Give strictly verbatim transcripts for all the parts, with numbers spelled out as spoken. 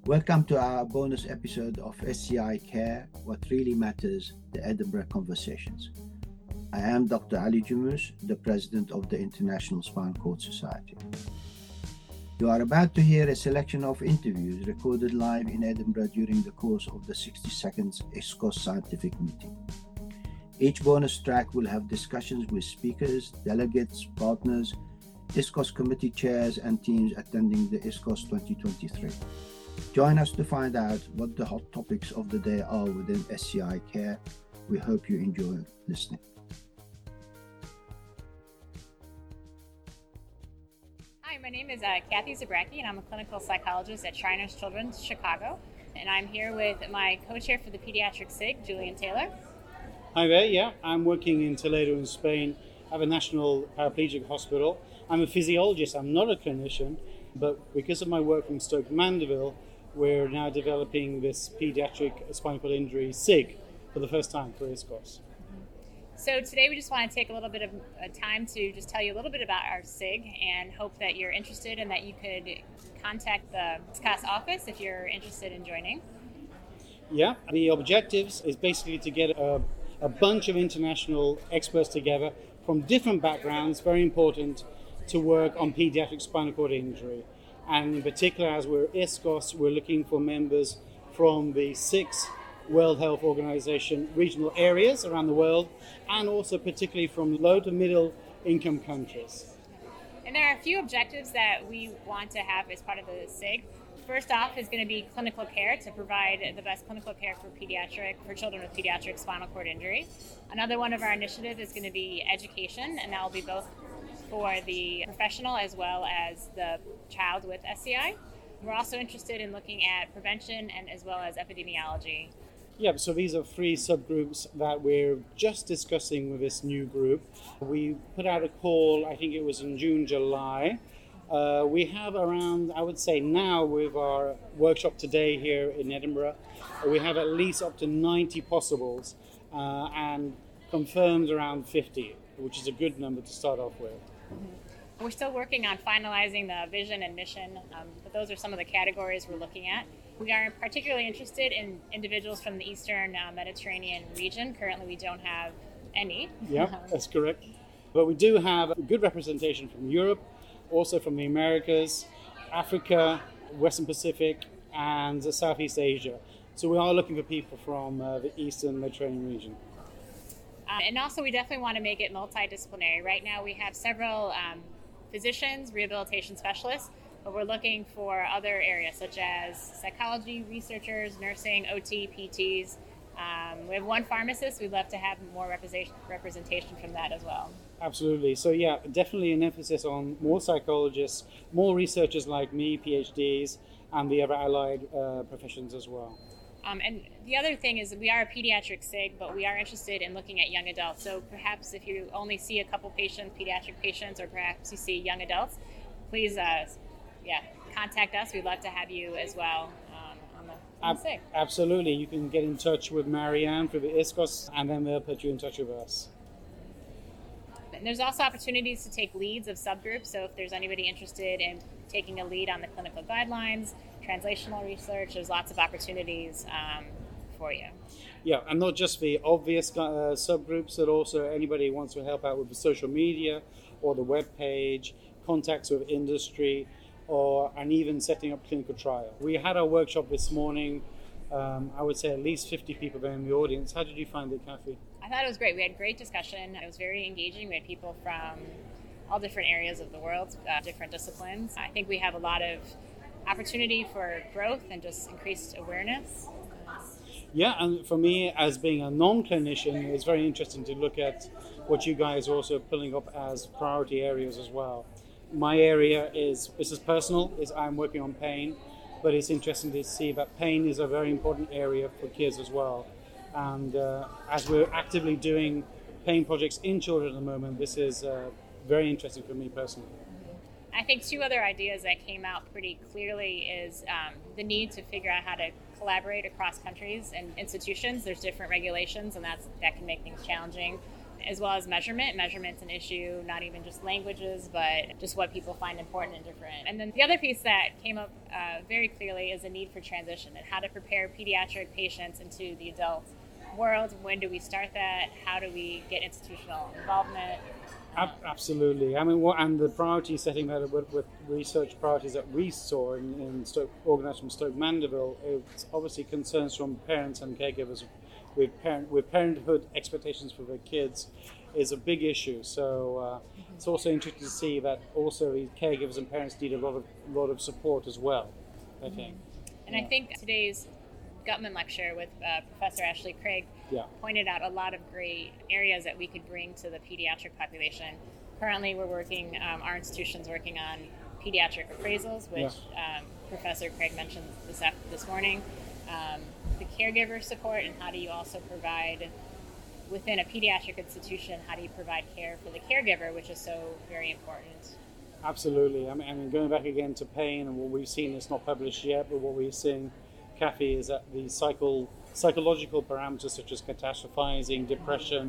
Welcome to our bonus episode of S C I Care, What Really Matters, the Edinburgh Conversations. I am Doctor Ali Jumus, the President of the International Spinal Cord Society. You are about to hear a selection of interviews recorded live in Edinburgh during the course of the sixty seconds I S C O S scientific meeting. Each bonus track will have discussions with speakers, delegates, partners, I S C O S committee chairs and teams attending the I S C O S twenty twenty-three. Join us to find out what the hot topics of the day are within S C I Care. We hope you enjoy listening. Hi, my name is uh, Kathy Zabracki, and I'm a clinical psychologist at Shriners Children's Chicago. And I'm here with my co-chair for the pediatric S I G, Julian Taylor. Hi there, yeah, I'm working in Toledo in Spain at a national paraplegic hospital. I'm a physiologist, I'm not a clinician, but because of my work from Stoke Mandeville, we're now developing this pediatric spinal cord injury S I G for the first time for I S C O S. So today we just want to take a little bit of uh, time to just tell you a little bit about our S I G and hope that you're interested and that you could contact the S C O S office if you're interested in joining. Yeah, the objectives is basically to get a, a bunch of international experts together from different backgrounds, very important, to work on pediatric spinal cord injury. And in particular, as we're I S C O S, we're looking for members from the six World Health Organization regional areas around the world, and also particularly from low to middle income countries. And there are a few objectives that we want to have as part of the S I G. First off is going to be clinical care, to provide the best clinical care for pediatric, for children with pediatric spinal cord injury. Another one of our initiatives is going to be education, and that will be both for the professional as well as the child with S C I. We're also interested in looking at prevention and as well as epidemiology. Yeah, so these are three subgroups that we're just discussing with this new group. We put out a call, I think it was in June, July. Uh, we have around, I would say now with our workshop today here in Edinburgh, we have at least up to ninety possibles uh, and confirmed around fifty, which is a good number to start off with. Mm-hmm. We're still working on finalizing the vision and mission, um, but those are some of the categories we're looking at. We are particularly interested in individuals from the Eastern uh, Mediterranean region. Currently, we don't have any. Yeah, that's correct. But we do have a good representation from Europe, also from the Americas, Africa, Western Pacific, and Southeast Asia. So we are looking for people from uh, the Eastern Mediterranean region. Uh, and also, we definitely want to make it multidisciplinary. Right now, we have several um, physicians, rehabilitation specialists, but we're looking for other areas such as psychology, researchers, nursing, O T, P Ts. Um, we have one pharmacist. We'd love to have more representation representation from that as well. Absolutely. So yeah, definitely an emphasis on more psychologists, more researchers like me, PhDs, and the other allied uh, professions as well. Um, and the other thing is we are a pediatric S I G, but we are interested in looking at young adults. So perhaps if you only see a couple patients, pediatric patients, or perhaps you see young adults, please uh, yeah, contact us. We'd love to have you as well um, on the, on the S I G. Absolutely. You can get in touch with Marianne for the I S C O S, and then they'll put you in touch with us. And there's also opportunities to take leads of subgroups. So if there's anybody interested in taking a lead on the clinical guidelines, translational research, there's lots of opportunities um, for you. Yeah, and not just the obvious uh, subgroups, but also anybody who wants to help out with the social media or the web page, contacts with industry, or and even setting up clinical trial. We had our workshop this morning. Um, I would say at least fifty people there in the audience. How did you find it, Kathy? I thought it was great. We had great discussion. It was very engaging. We had people from all different areas of the world, uh, different disciplines. I think we have a lot of opportunity for growth and just increased awareness. Yeah, and for me, as being a non-clinician, it's very interesting to look at what you guys are also pulling up as priority areas as well. My area is, this is personal, is I'm working on pain, but it's interesting to see that pain is a very important area for kids as well. And uh, as we're actively doing pain projects in children at the moment, this is uh, very interesting for me personally. I think two other ideas that came out pretty clearly is um, the need to figure out how to collaborate across countries and institutions. There's different regulations, and that's that can make things challenging. as well as measurement. Measurement's an issue, not even just languages, but just what people find important and different. And then the other piece that came up uh, very clearly is the need for transition and how to prepare pediatric patients into the adult world. When do we start that? How do we get institutional involvement? Absolutely. I mean, what, and the priority setting that with, with research priorities that we saw in, in Stoke, organised from Stoke Mandeville, it's obviously concerns from parents and caregivers with parent with parenthood expectations for their kids is a big issue. So uh, it's also interesting to see that also the caregivers and parents need a lot of lot of support as well, I think. And yeah. I think today's Gutman lecture with uh, Professor Ashley Craig yeah. pointed out a lot of great areas that we could bring to the pediatric population. Currently, we're working, um, our institution's working on pediatric appraisals, which yeah. um, Professor Craig mentioned this after, this morning. Um, the caregiver support, and how do you also provide, within a pediatric institution, how do you provide care for the caregiver, which is so very important. Absolutely. I mean, I mean going back again to pain, and what we've seen, it's not published yet, but what we're seeing, Kathy, is that the psycho, psychological parameters such as catastrophizing, depression,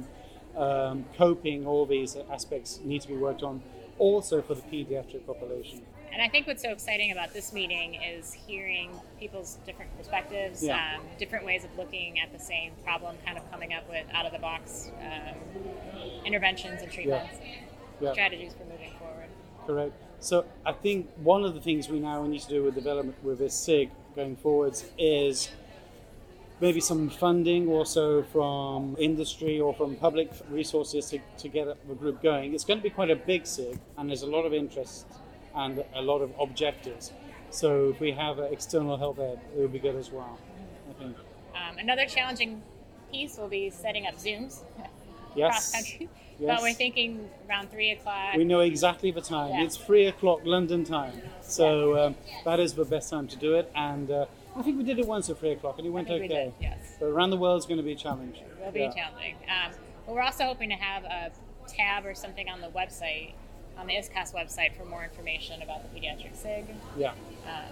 um, coping, all these aspects need to be worked on also for the pediatric population. And I think what's so exciting about this meeting is hearing people's different perspectives, yeah. um, different ways of looking at the same problem, kind of coming up with out-of-the-box um, interventions and treatments, yeah. and yeah. strategies for moving forward. Correct. So I think one of the things we now need to do with development with this S I G going forwards is maybe some funding also from industry or from public resources to, to get the group going. It's going to be quite a big S I G, and there's a lot of interest and a lot of objectives. So if we have external help there, it would be good as well, I think. Um, another challenging piece will be setting up Zooms yes. across country. Yes. But we're thinking around three o'clock. We know exactly the time. Yeah. It's three o'clock London time. So um, that is the best time to do it. And uh, I think we did it once at three o'clock and it went I think okay. We did, yes. But around the world is going to be a challenge. It will be yeah. challenging. Um, but we're also hoping to have a tab or something on the website, on the I S C A S website, for more information about the pediatric S I G. Yeah. Um,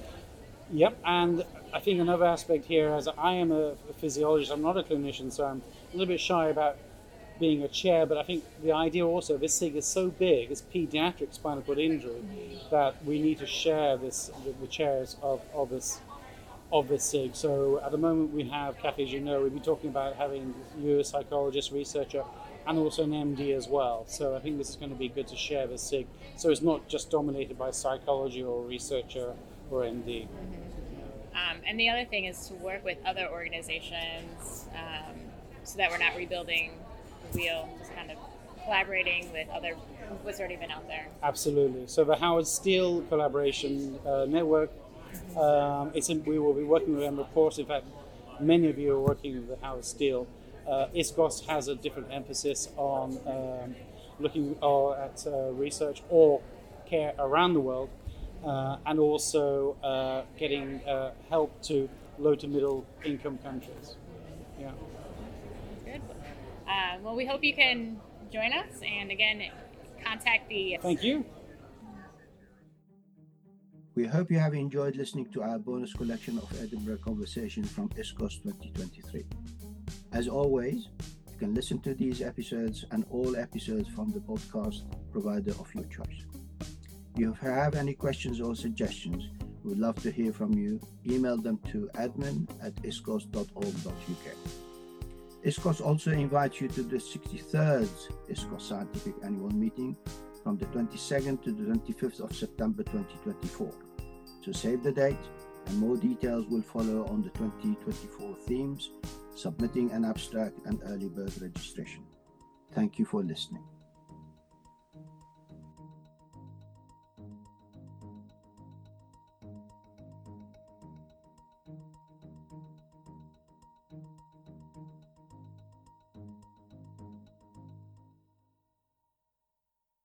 Yep, and I think another aspect here, as I am a physiologist, I'm not a clinician, so I'm a little bit shy about being a chair, but I think the idea also, this S I G is so big, it's pediatric spinal cord injury, that we need to share this, the, the chairs of, of this of this S I G. So at the moment we have, Kathy, as you know, we've been talking about having you, a psychologist, researcher, and also an M D as well. So I think this is going to be good to share this S I G, so it's not just dominated by psychology or researcher or M D. Mm-hmm. Um, and the other thing is to work with other organizations um, so that we're not rebuilding the wheel, just kind of collaborating with other, what's already been out there. Absolutely. So the Howard Steele Collaboration uh, Network, mm-hmm. um, it's in, we will be working with them, of course. In fact, many of you are working with the Howard Steele. Uh, I S C O S has a different emphasis on um, looking uh, at uh, research or care around the world. Uh, and also uh, getting uh, help to low to middle income countries. Yeah. Good. Uh, well, we hope you can join us, and again, contact the... Thank you. We hope you have enjoyed listening to our bonus collection of Edinburgh Conversations from I S C O S twenty twenty-three. As always, you can listen to these episodes and all episodes from the podcast provider of your choice. If you have any questions or suggestions, we would love to hear from you. Email them to admin at iscos dot org dot U K. I S C O S also invites you to the sixty-third I S C O S Scientific Annual Meeting from the twenty-second to the twenty-fifth of September twenty twenty-four. So save the date, and more details will follow on the twenty twenty-four themes, submitting an abstract, and early bird registration. Thank you for listening.